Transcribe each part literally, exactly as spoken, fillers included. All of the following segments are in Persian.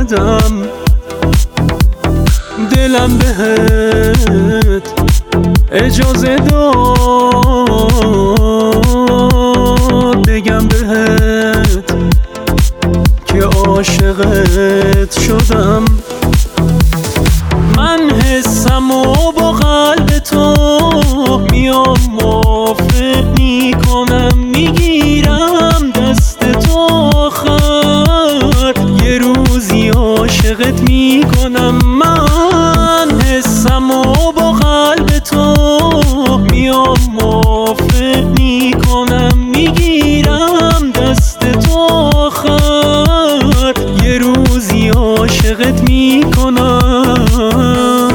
اومدم دلم بهت اجازه داد بگم بهت که عاشقت شدم. من حسم و با قلب تو میام موافق میکنم، میگیرم دست تو آخر یه روزی عاشقت میکنم. من حسم و با قلب تو میام موافق میکنم، میگیرم دست تو آخر یه روزی عاشقت میکنم.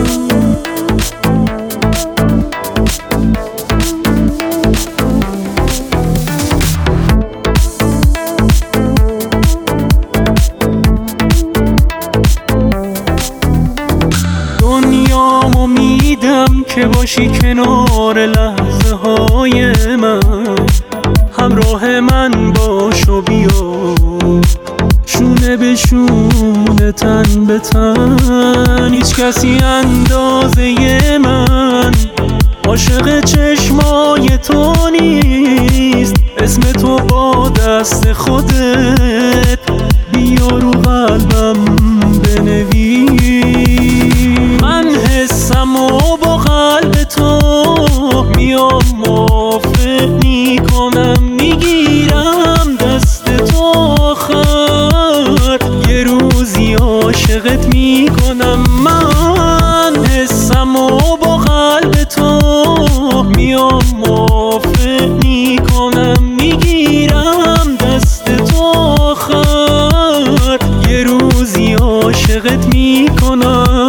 دنیامو میدم که باشی کنار لحظه های من، همراه من باش و بیا شونه به شونه تن به تن. هیچ کسی اندازه من عاشق چشمای تو نیست، اسم تو با دست خودت بیا رو قلبم بنویس. من حسم و با قلب تو میام موافق میکنم، میگیرم دست تو آخر یه روزی عاشقت میکنم. من حسم و با قلب تو میام موافق میکنم، میگیرم دست تو آخر یه روزی عاشقت میکنم.